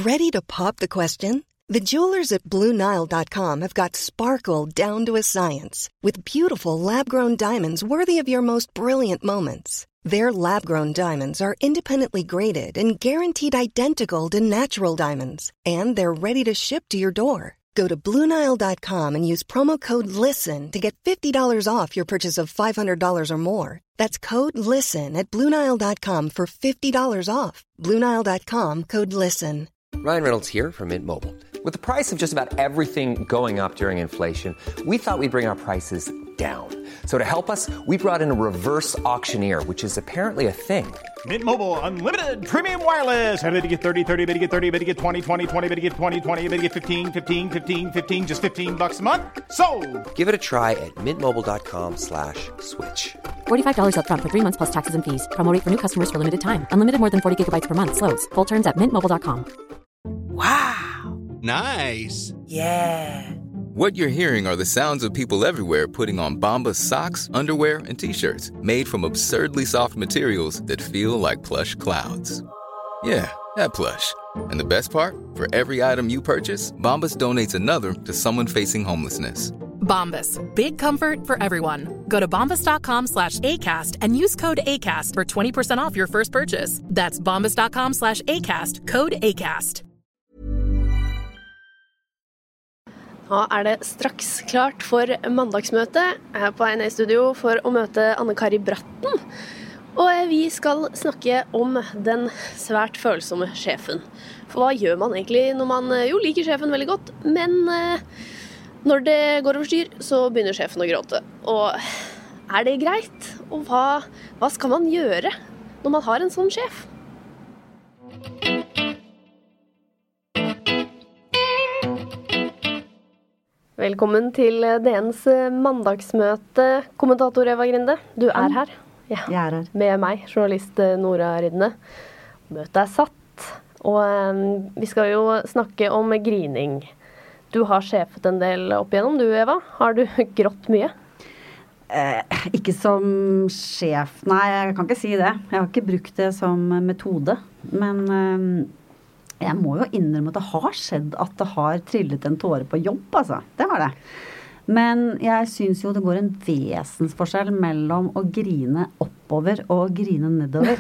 Ready to pop the question? The jewelers at BlueNile.com have got sparkle down to a science with beautiful lab-grown diamonds worthy of your most brilliant moments. Their lab-grown diamonds are independently graded and guaranteed identical to natural diamonds, and they're ready to ship to your door. Go to BlueNile.com and use promo code LISTEN to get $50 off your purchase of $500 or more. That's code LISTEN at BlueNile.com for $50 off. BlueNile.com, code LISTEN. Ryan Reynolds here from Mint Mobile. With the price of just about everything going up during inflation, we thought we'd bring our prices down. So to help us, we brought in a reverse auctioneer, which is apparently a thing. Mint Mobile Unlimited Premium Wireless. How to get 30, 30, how to get 30, how to get 20, 20, 20, how to get 20, 20, how to get 15, 15, 15, 15, just $15 a month? Sold! Give it a try at mintmobile.com/switch. $45 up front for 3 months plus taxes and fees. Promo rate for new customers for limited time. Unlimited more than 40 gigabytes per month. Slows full terms at mintmobile.com. Wow. Nice. Yeah. What you're hearing are the sounds of people everywhere putting on Bombas socks, underwear, and T-shirts made from absurdly soft materials that feel like plush clouds. Yeah, that plush. And the best part? For every item you purchase, Bombas donates another to someone facing homelessness. Bombas. Big comfort for everyone. Go to bombas.com/ACAST and use code ACAST for 20% off your first purchase. That's bombas.com/ACAST. Code ACAST. Nå det straks klart for mandagsmøte. Jeg på vei ned I studio for å møte Anne-Kari Bratten. Og vi skal snakke om den svært følsomme sjefen. For hva gjør man egentlig når man jo liker sjefen veldig godt, men når det går over styr, så begynner sjefen å gråte. Og det greit? Og hva skal man gjøre når man har en sånn sjef? Velkommen til DNs mandagsmøte, kommentator Eva Grinde. Du her. Ja, jeg her. Med meg, journalist Nora Rydne. Møtet satt, og vi skal jo snakke om grining. Du har sjefet en del opp igjennom, du Eva. Har du grått mye? Ikke som sjef, nei, jeg kan ikke si det. Jeg har ikke brukt det som metode, men jeg må jo innrømme at det har skjedd at det har trillet en tåre på jobb, altså. Det har det. Men jeg synes jo det går en vesensforskjell mellom å grine oppover og grine nedover.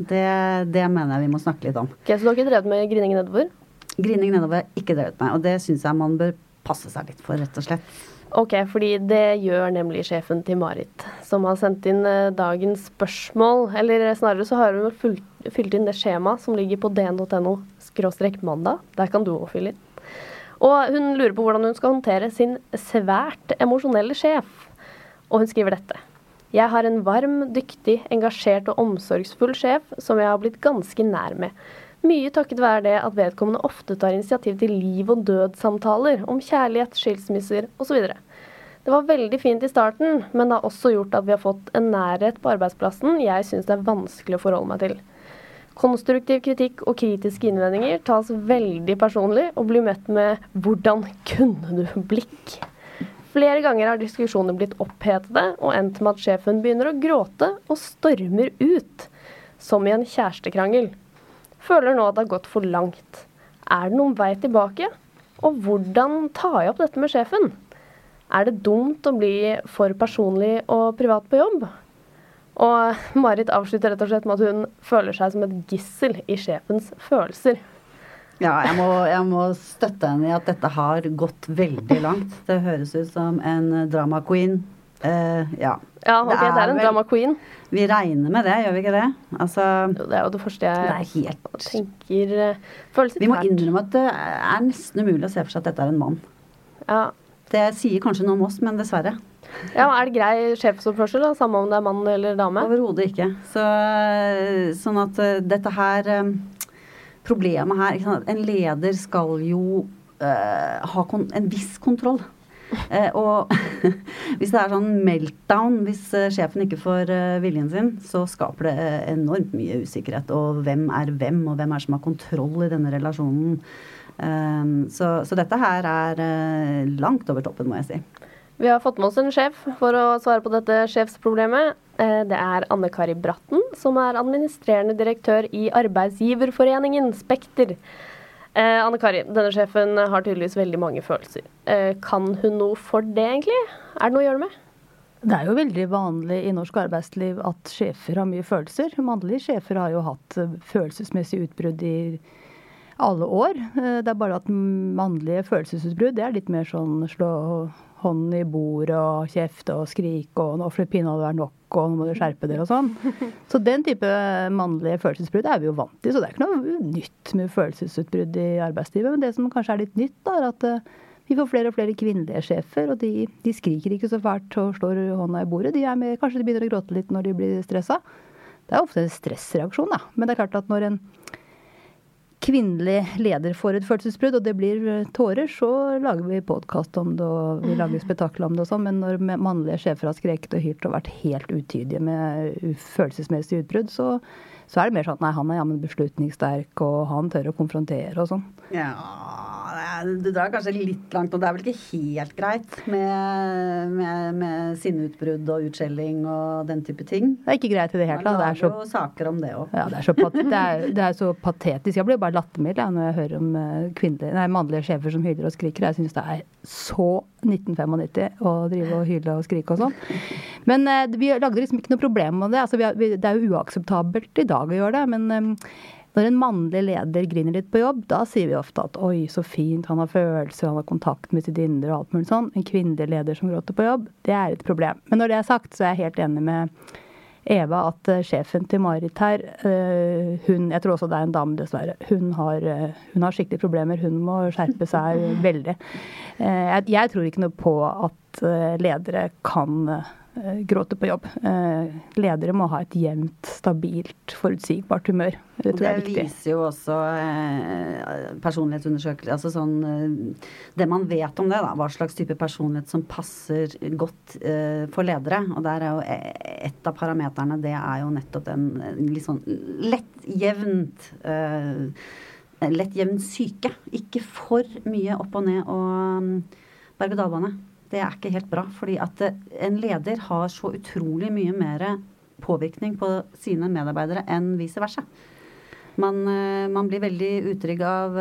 Det mener jeg vi må snakke litt om. Ok, så du har ikke drevet med grining nedover? Grining nedover har jeg ikke drevet med, og det synes jeg man bør passe seg litt for, rett og slett. Ok, fordi det gjør nemlig sjefen til Marit, som har sendt inn dagens spørsmål, eller snarere så har hun fylt inn det skjema som ligger på dn.no/mandag. Der kan du også fylle inn. Og hun lurer på hvordan hun skal håndtere sin svært emosjonelle sjef. Og hun skriver dette. Jeg har en varm, dyktig, engasjert og omsorgsfull sjef som jeg har blitt ganske nær med. Mye takket være det at vedkommende ofte tar initiativ til liv- og dødssamtaler om kjærlighet, skilsmisser og så videre. Det var veldig fint I starten, men det har også gjort at vi har fått en nærhet på arbeidsplassen jeg synes det vanskelig å forholde meg til. Konstruktiv kritikk og kritiske innvendinger tas veldig personlig og blir møtt med «Hvordan kunne du blikk?» Flere ganger har diskusjoner blitt opphetede og endt med at sjefen begynner å gråte og stormer ut, som I en kjærestekrangel. Føler nå at det har gått for langt. Det noen vei tilbake? Og hvordan tar jeg opp dette med sjefen? Det dumt å bli for personlig og privat på jobb? Og Marit avslutter rett og slett med at hun føler seg som et gissel I sjefens følelser. Ja, jeg må støtte henne I at dette har gått veldig langt. Det høres ut som en drama queen. Ja, ok, det en drama queen. Vi regner med det, gjør vi ikke det? Altså, jo, det jo det første jeg tenker. Vi må innrømme at det nesten umulig å se for seg at dette en mann. Ja. Det sier kanskje noe om oss, men dessverre. Ja, det grei sjefsoppførsel da, samme om det mann eller dame? Overhodet ikke. Sånn at dette her, problemet her, en leder skal jo ha en viss kontroll. Og hvis det sånn meltdown, hvis sjefen ikke får viljen sin, så skaper det enormt mye usikkerhet. Og hvem hvem, og hvem som har kontroll I denne relasjonen. Så dette her langt over toppen, må jeg si. Vi har fått med oss en sjef for å svare på dette sjefsproblemet. Det Anne-Kari Bratten, som administrerende direktør I Arbeidsgiverforeningen Spekter. Anne Kari, denne sjefen har tydeligvis veldig mange følelser. Kan hun noe for det egentlig? Det noe å gjøre med? Det jo veldig vanlig i norsk arbeidsliv at sjefer har mye følelser. Mannlige sjefer har jo hatt følelsesmessige utbrudd i alle år. Det bare at mannlige følelsesutbrudd, det litt mer sånn slå hånden i bordet og kjefte og skrike og nå får det pinadø være nok og nå må du skjerpe dere og sånn. Så den type mannlige følelsesutbrudd vi jo vant til, så det ikke noe nytt med følelsesutbrudd i arbeidslivet. Men det som kanskje litt nytt da, at vi får flere og flere kvinnelige sjefer, og de skriker ikke så fælt og slår hånda i bordet. Kanskje de begynner å gråte litt når de blir stresset. Det ofte en stressreaksjon, da. Men det klart at når en kvinnelig leder får et følelsesbrudd, og det blir tårer, så lager vi podcast om det, og vi lager spektakler om det og sånn. Men når mannlige sjefer har skreket og hylt og vært helt utydige med følelsesmessige utbrudd, så det mer sånn at nei, han jammen beslutningssterk, og han tør å konfrontere og sånn. Ja, du drar kanskje litt langt, og det vel ikke helt greit med sinneutbrudd og utskjelling og den type ting. Det ikke greit i det hele tatt. Man lager jo saker om det også. Ja, det så patetisk. Jeg blir bare lattermild når jeg hører om mannlige sjefer som hyler og skriker. Jeg synes det så 1995 å drive og hyle og skrike og sånn. Men vi lagde liksom ikke noe problem med det. Altså, det jo uakseptabelt i dag å gjøre det, men når en mannlig leder griner litt på jobb, da sier vi ofte at oi, så fint, han har følelser, han har kontakt med sitt indre og alt mulig sånn. En kvinnelig leder som gråter på jobb, det et problem. Men når det sagt, så jeg helt enig med Eva at sjefen til Marit her, jeg tror også det en dame dessverre, hun har skikkelig problemer, hun må skjerpe seg veldig. Jeg tror ikke noe på at ledere kan gråte på jobb. Ledere må ha et jevnt, stabilt, forutsigbart humør. Det tror jeg viktig. Det viser jo også personlighetsundersøkelser, altså sånn, det man vet om det da, hva slags type personlighet som passer godt for ledere, og der jo et av parameterne, det jo nettopp den litt sånn lett jevn syke. Ikke for mye opp og ned og berg-og-dal-bane. Det ikke helt bra, fordi at en leder har så utrolig mye mer påvirkning på sine medarbeidere enn vice versa. Man blir veldig utrygg av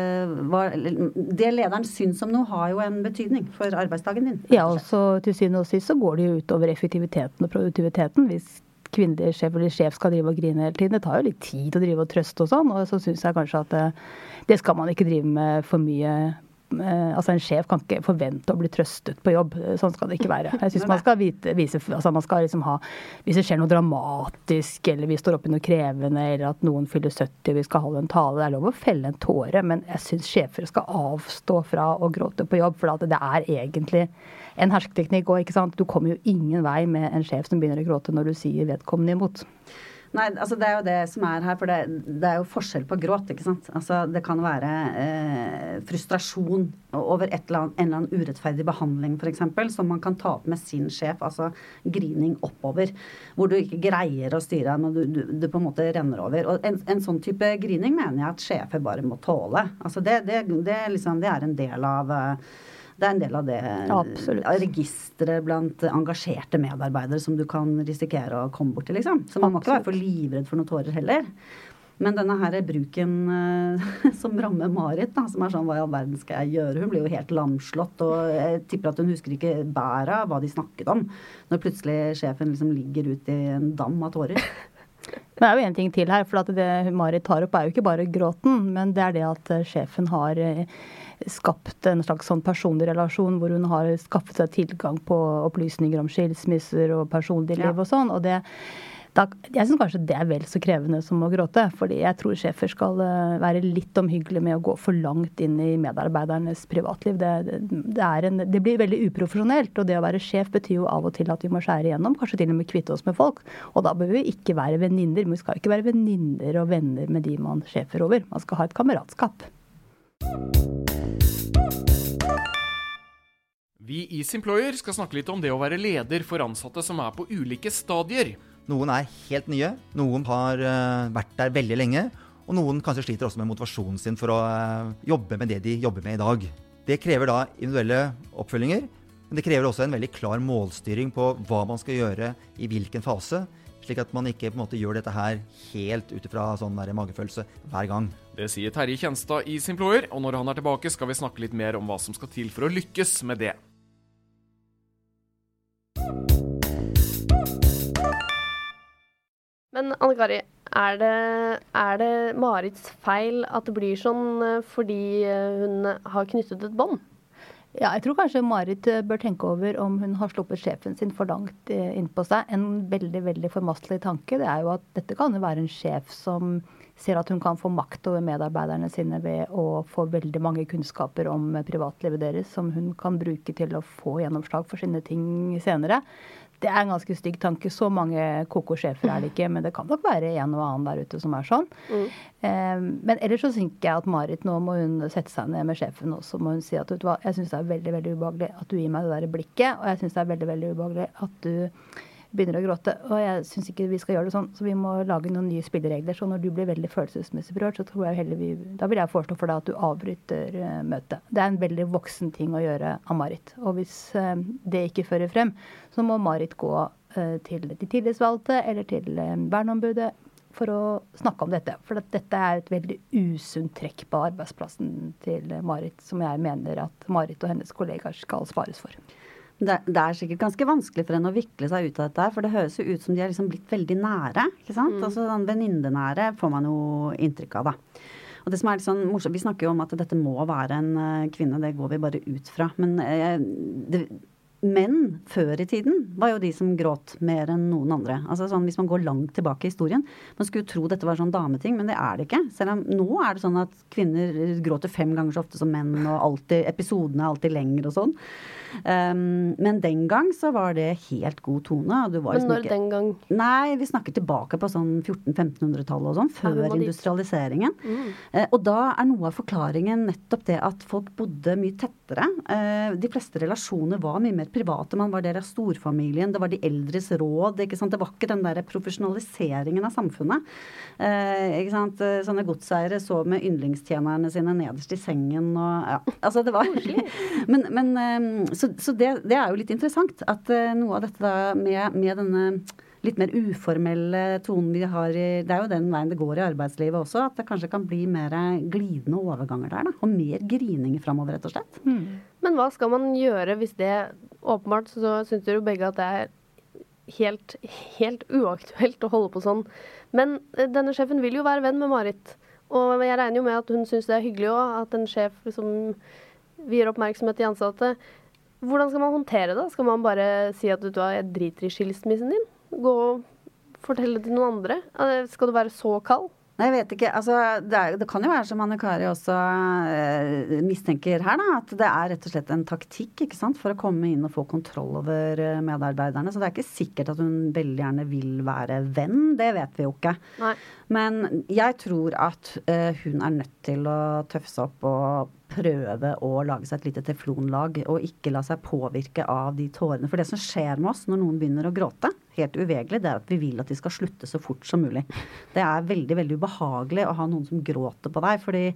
det lederen syns om noe har jo en betydning for arbeidsdagen din. Ja, og så til syvende og sist så går det jo utover effektiviteten og produktiviteten hvis kvinnelig sjef eller sjef skal drive og grine hele tiden. Det tar jo litt tid å drive og trøste og sånn, og så synes jeg kanskje at det skal man ikke drive med for mye. Altså en sjef kan ikke forvente å bli trøstet på jobb. Sånn skal det ikke være. Jeg synes man skal vise, altså man skal liksom ha, hvis det skjer noe dramatisk, eller vi står oppe i noe krevende, eller at noen fyller 70 og vi skal holde en tale, det lov å felle en tåre, men jeg synes sjefer skal avstå fra å gråte på jobb, for at det egentlig en hersketeknikk, og ikke sant? Du kommer jo ingen vei med en sjef som begynner å gråte når du sier vedkommende imot. Nei, altså det jo det som her, for det jo forskjell på gråt, ikke sant? Altså det kan være frustrasjon over en eller annen urettferdig behandling, for eksempel, som man kan ta opp med sin sjef, altså grining oppover, hvor du ikke greier å styre når du på en måte renner over. Og en sånn type grining mener jeg at sjefer bare må tåle. Altså det en del av... Det en del av det registeret blant engasjerte medarbeidere som du kan risikere å komme bort til, liksom. Så man må ikke være for livredd for noen tårer heller. Men denne her bruken som rammer Marit, da, som sånn, hva i all verden skal jeg gjøre? Hun blir jo helt lamslått, og jeg tipper at hun husker ikke bæret hva de snakket om, når plutselig sjefen liksom ligger ut i en dam av tårer. Det jo en ting til her, for at det Marit tar opp jo ikke bare gråten, men det det at sjefen har skapt en slags sånn personlig relasjon, hvor hun har skaffet seg tilgang på opplysninger om skilsmisser og personlig liv og sånn, og jeg synes kanskje det vel så krevende som å gråte, fordi jeg tror sjefer skal være litt omhyggelige med å gå for langt inn i medarbeidernes privatliv. Det blir veldig uprofesjonelt, og det å være sjef betyr jo av og til at vi må skjære igjennom, kanskje til og med kvitte oss med folk, og da bør vi ikke være venninner, men vi skal ikke være venninner og venner med de man sjefer over. Man skal ha et kameratskap. Vi i Simployer skal snakke litt om det å være leder for ansatte som på ulike stadier. Noen helt nye, noen har vært der veldig lenge, og noen kanskje sliter også med motivasjonen sin for å jobbe med det de jobber med i dag. Det krever da individuelle oppfølginger, men det krever også en veldig klar målstyring på hva man skal gjøre i hvilken fase, slik at man ikke på en måte gjør dette her helt utifra sånn der magefølelse hver gang. Det sier Terje Kjenstad i Simployer, og når han er tilbake skal vi snakke litt mer om hva som skal til for å lykkes med det. Men Anne-Kari, er det Marits feil at det blir sånn fordi hun har knyttet et bånd? Ja, jeg tror kanskje Marit bør tenke over om hun har sluppet sjefen sin for langt inn på seg. En veldig, veldig formastelig tanke, det er jo at dette kan jo være en sjef som ser at hun kan få makt over medarbeiderne sine ved å få veldig mange kunnskaper om privatlivet deres, som hun kan bruke til å få gjennomslag for sine ting senere. Det er en ganske stygg tanke. Så mange koko-sjefer er det ikke, men det kan nok være en og annen der ute som er sånn. Men ellers så tenker jeg at Marit, nå må hun sette seg ned med sjefen, og så må hun si at vet du hva, jeg synes det er veldig, veldig ubehagelig at du gir meg det der blikket, og jeg synes det er veldig, veldig ubehagelig at du begynner å gråte, og jeg synes ikke vi skal gjøre det sånn, så vi må lage noen nye spilleregler, så når du blir veldig følelsesmessig berørt, så tror jeg heller da vil jeg foreslå for deg at du avbryter møtet. Det er en veldig voksen ting å gjøre av Marit, og hvis det ikke fører frem, så må Marit gå til de tillitsvalgte eller til verneombudet for å snakke om dette, for dette er et veldig usunt trekk på arbeidsplassen til Marit, som jeg mener at Marit og hennes kollegaer skal spares for. Det er sikkert ganske vanskelig for henne å vikle seg ut av dette, for det høres jo ut som de har liksom blitt veldig nære, ikke sant? Altså sånn vennindenære får man jo inntrykk av da. Og det som er litt sånn morsomt, vi snakker jo om at dette må være en kvinne, det går vi bare ut fra, men menn før i tiden var jo de som gråt mer enn noen andre. Altså sånn, hvis man går langt tilbake i historien, man skulle jo tro dette var sånn dameting, men det er det ikke. Selv om nå er det sånn at kvinner gråter 5 ganger så ofte som menn, og alltid, episodene er alltid lengre og sånn. Men den gang så var det helt god tone. Og du var men når den gang? Nei, vi snakker tilbake på sånn 1400-1500-tallet og sånn, før industrialiseringen. Og da er noe av forklaringen nettopp det at folk bodde mye tettere. De fleste relasjoner var mye mer private. Man var del av storfamilien, det var de eldres råd, ikke sant? Det var ikke den der profesjonaliseringen av samfunnet. Ikke sant? Sånne godseiere så med yndlingstjenerne sine nederst i sengen, og ja, altså det var så det er jo litt interessant at noe av dette da med denne litt mer uformelle tonen vi har det er jo den veien det går i arbeidslivet også, at det kanskje kan bli mer glidende overganger der da, og mer grininger fremover rett og slett. Men hva skal man gjøre hvis det, åpenbart så synes dere jo begge at det er helt uaktuelt å holde på sånn, men denne sjefen vil jo være venn med Marit, og jeg regner jo med at hun synes det er hyggelig også, at en sjef som gir oppmerksomhet til ansatte. Hvordan skal man håndtere det? Skal man bare si at du jeg driter i skilsmissen din? Gå og fortelle til noen andre? Skal du være så kald? Nei, jeg vet ikke. Altså, det kan jo være som Anne-Kari også mistenker her da, at det er rett og slett en taktikk, ikke sant, for å komme inn og få kontroll over medarbeiderne. Så det er ikke sikkert at hun veldig gjerne vil være venn, det vet vi jo ikke. Nei. Men jeg tror at hun er nødt til å tøffe seg opp og prøve å lage seg et lite teflonlag og ikke la seg påvirke av de tårene. For det som skjer med oss når noen begynner å gråte, helt uvegelig, det er at vi vil at de skal slutte så fort som mulig. Det er veldig, veldig ubehagelig å ha noen som gråter på deg, fordi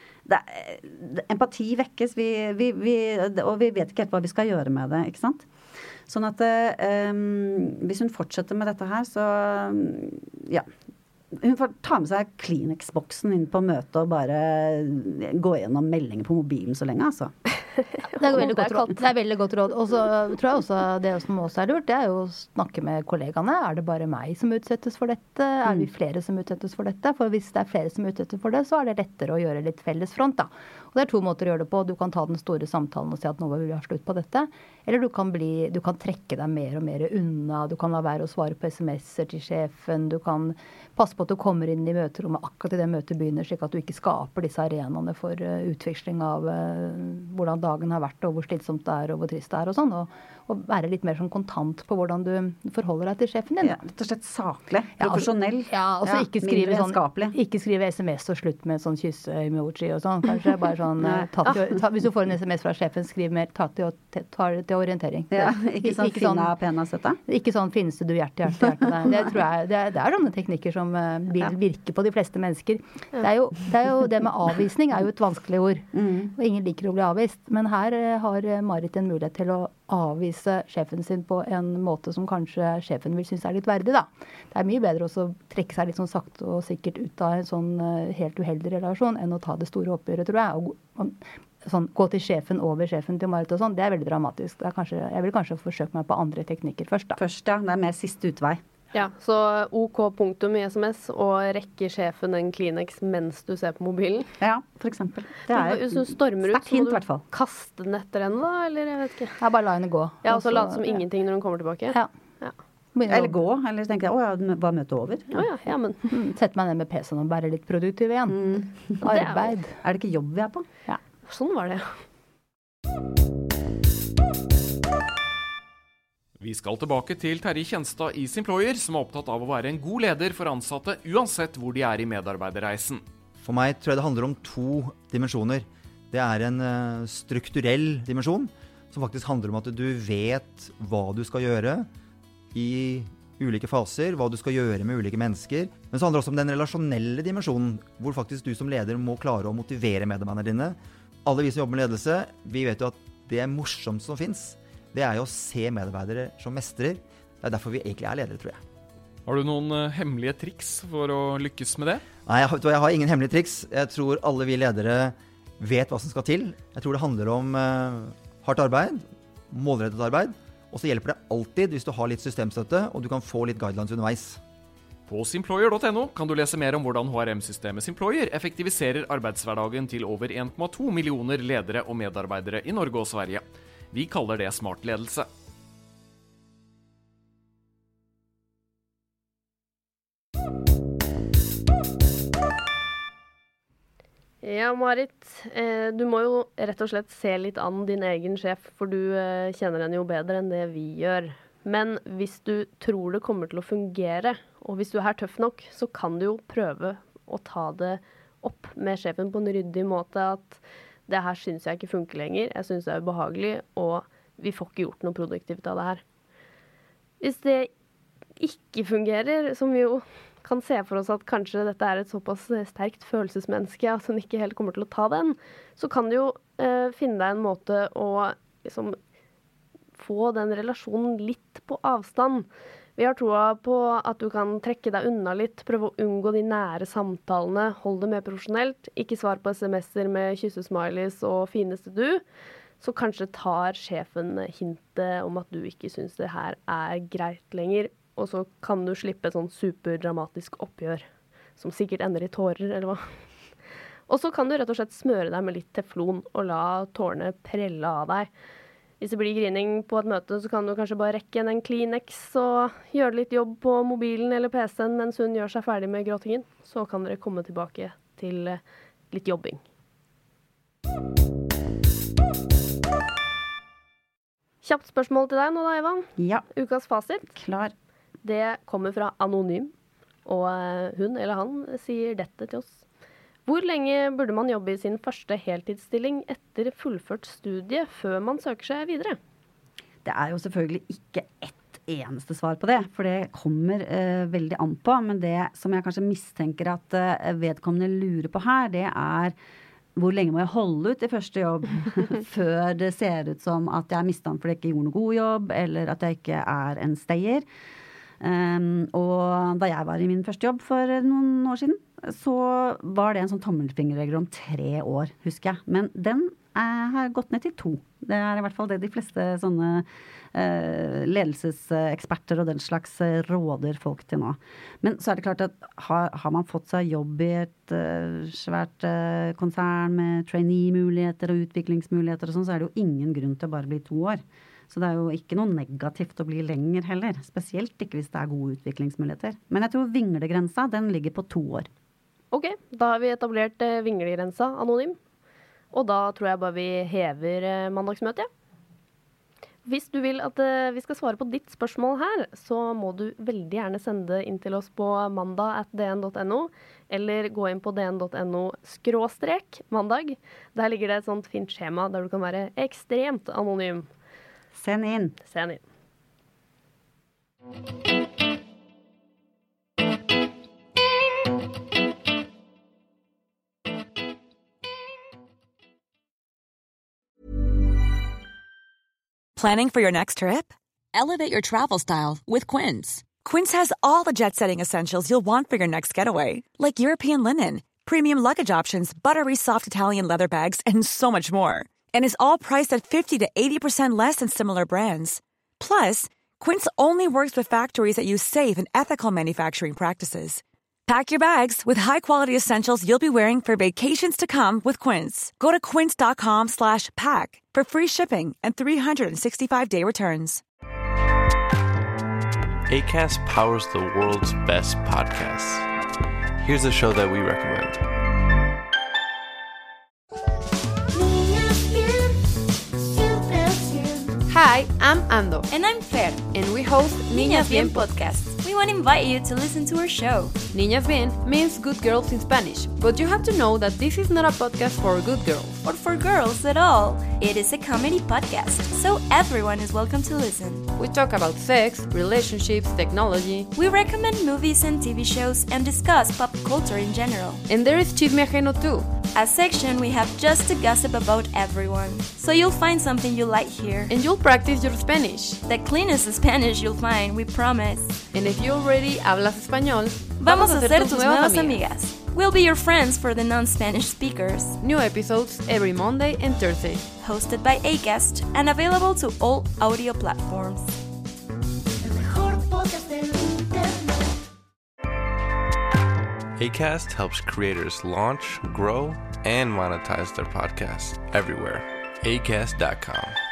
empati vekkes, og vi vet ikke helt hva vi skal gjøre med det, ikke sant? Sånn at hvis hun fortsetter med dette her, så ja, hun får ta med seg Kleenex-boksen inn på møtet og bare gå gjennom meldinger på mobilen så lenge, altså. Det er veldig godt råd. Det er veldig godt råd. Og så tror jeg også det som også er lurt, det er jo å snakke med kollegaene. Er det bare meg som utsettes for dette? Er vi flere som utsettes for dette? For hvis det er flere som utsettes for det, så er det lettere å gjøre litt felles front da. Og det er 2 måter å gjøre det på. Du kan ta den store samtalen og si at nå vil vi ha slutt på dette. Eller du kan trekke deg mer og mer unna. Du kan la være å svare på SMS-er til sjefen. Du kan passe på at du kommer inn i møterommet akkurat i det møtet begynner, slik at du ikke skaper disse arenaene for utveksling av hvordan dagen har vært, og hvor slitsomt det er, og hvor trist det er, og sånn. Og være litt mer sånn kontant på hvordan du forholder deg til sjefen din. Ja, rett og slett saklig, profesjonell. Ja, og så ikke skrive SMS og slutt med sånn kysse-emoji og sånn. Kanskje bare sånn, hvis du får en SMS fra sjefen, skriv mer, ta til orientering. Ja, ikke sånn finne pena søtta? Ikke sånn finnes det du hjerte. Det tror jeg, det er sånne teknikker som vil virke på de fleste mennesker. Det er jo det med avvisning er jo et vanskelig ord, og ingen liker å bli avvist. Men her har Marit en mulighet til å avvise sjefen sin på en måte som kanskje sjefen vil synes litt verdig, da. Det mye bedre også å trekke seg litt sånn sakte og sikkert ut av en sånn helt uheldig relasjon enn å ta det store oppgjøret, tror jeg. Og sånn, gå til sjefen over sjefen til Marit og sånn, det veldig dramatisk. Jeg vil kanskje forsøke meg på andre teknikker først, da. Først, ja. Det mer siste utvei. Ja, så OK punktum i SMS og rekke sjefen en Kleenex mens du ser på mobilen. Ja, for eksempel. Det Hvis du stormer ut, hint, så må du kaste den etter henne da, eller jeg vet ikke. Ja, bare la henne gå. Ja, og så late som ingenting når hun kommer tilbake. Ja. Eller gå, eller tenke jeg, bare møte over. Ja, men. Sett meg ned med PC-en og bære litt produktiv igjen. Arbeid. Er det ikke jobb vi på? Ja. Sånn var det. Vi skal tilbake til Terje Kjenstad i Simployer, som opptatt av å være en god leder for ansatte, uansett hvor de i medarbeiderreisen. For meg tror jeg det handler om 2 dimensjoner. Det en strukturell dimensjon, som faktisk handler om at du vet hva du skal gjøre i ulike faser, hva du skal gjøre med ulike mennesker. Men så handler det også om den relasjonelle dimensjonen, hvor faktisk du som leder må klare å motivere medarbeiderne dine. Alle vi som jobber med ledelse, vi vet jo at det morsomste som finnes, det jo å se medarbeidere som mestrer. Det derfor vi egentlig ledere, tror jeg. Har du noen hemmelige triks for å lykkes med det? Nei, jeg har ingen hemmelige triks. Jeg tror alle vi ledere vet hva som skal til. Jeg tror det handler om hardt arbeid, målrettet arbeid, og så hjelper det alltid hvis du har litt systemstøtte, og du kan få litt guidelines underveis. På simployer.no kan du lese mer om hvordan HRM-systemet Simployer effektiviserer arbeidshverdagen til over 1,2 millioner ledere og medarbeidere i Norge og Sverige. Vi kaller det smart ledelse. Ja, Marit, du må jo rett og slett se litt an din egen sjef, for du kjenner henne jo bedre enn det vi gjør. Men hvis du tror det kommer til å fungere, og hvis du tøff nok, så kan du jo prøve å ta det opp med sjefen på en ryddig måte at det her synes jeg ikke funker lenger, jeg synes det ubehagelig, og vi får ikke gjort noe produktivt av det her. Hvis det ikke fungerer, som vi jo kan se for oss at kanskje dette et såpass sterkt følelsesmenneske at hun ikke helt kommer til å ta den, så kan du jo finne deg en måte å liksom få den relasjonen litt på avstand. Vi har troa på at du kan trekke deg unna litt, prøve å unngå de nære samtalene, hold det mer profesjonelt, ikke svar på SMS-er med kyssesmileys og fineste du, så kanskje tar sjefen hintet om at du ikke synes det her greit lenger, og så kan du slippe et sånn superdramatisk oppgjør, som sikkert ender i tårer, eller hva. Og så kan du rett og slett smøre deg med litt teflon og la tårene prelle av deg. Hvis det blir grining på et møte, så kan du kanskje bare rekke en Kleenex og gjøre litt jobb på mobilen eller PC-en mens hun gjør seg ferdig med gråtingen. Så kan dere komme tilbake til litt jobbing. Kjapt spørsmål til deg nå da, Eva. Ja. Ukas fasit. Klar. Det kommer fra Anonym, og hun eller han sier dette til oss. Hvor lenge burde man jobbe i sin første heltidsstilling etter fullført studie før man søker seg videre? Det jo selvfølgelig ikke ett eneste svar på det, for det kommer veldig an på. Men det som jeg kanskje mistenker at vedkommende lurer på her, det hvor lenge må jeg holde ut i første jobb før det ser ut som at jeg mistet den fordi jeg ikke gjorde noe god jobb, eller at jeg ikke en stayer. Og da jeg var i min første jobb for noen år siden, så var det en sånn tommelfingerregel om 3 år, husker jeg. Men den har gått ned til 2. Det i hvert fall det de fleste sånne ledelseseksperter og den slags råder folk til nå. Men så det klart at har man fått seg jobb i et svært konsern med trainee-muligheter og utviklingsmuligheter og sånn, så det jo ingen grunn til å bare bli 2 år. Så det jo ikke noe negativt å bli lenger heller, spesielt ikke hvis det gode utviklingsmuligheter. Men jeg tror vinglegrensa, den ligger på 2 år. Ok, da har vi etablert vinglegrensa, Anonym. Og da tror jeg bare vi hever mandagsmøtet. Hvis du vil at vi skal svare på ditt spørsmål her, så må du veldig gjerne sende inn til oss på mandag@dn.no, eller gå inn på dn.no/mandag. Der ligger det et sånt fint skjema der du kan være ekstremt anonym. Send inn. Send inn. Planning for your next trip? Elevate your travel style with Quince. Quince has all the jet-setting essentials you'll want for your next getaway, like European linen, premium luggage options, buttery soft Italian leather bags, and so much more. And is all priced at 50 to 80% less than similar brands. Plus, Quince only works with factories that use safe and ethical manufacturing practices. Pack your bags with high-quality essentials you'll be wearing for vacations to come with Quince. Go to quince.com/pack for free shipping and 365-day returns. Acast powers the world's best podcasts. Here's a show that we recommend. Hi, I'm Ando. And I'm Fer. And we host Niñas Bien podcast. We want to invite you to listen to our show. Niñas Bien means good girls in Spanish, but you have to know that this is not a podcast for good girls. Or for girls at all. It is a comedy podcast, so everyone is welcome to listen. We talk about sex, relationships, technology. We recommend movies and TV shows and discuss pop culture in general. And there is Chisme Ajeno too. A section we have just to gossip about everyone. So you'll find something you like here. And you'll practice your Spanish. The cleanest Spanish you'll find, we promise. And if you already hablas español, vamos a ser tus nuevas amigas. We'll be your friends for the non-Spanish speakers. New episodes every Monday and Thursday. Hosted by Acast and available to all audio platforms. Acast helps creators launch, grow, and monetize their podcasts everywhere. Acast.com.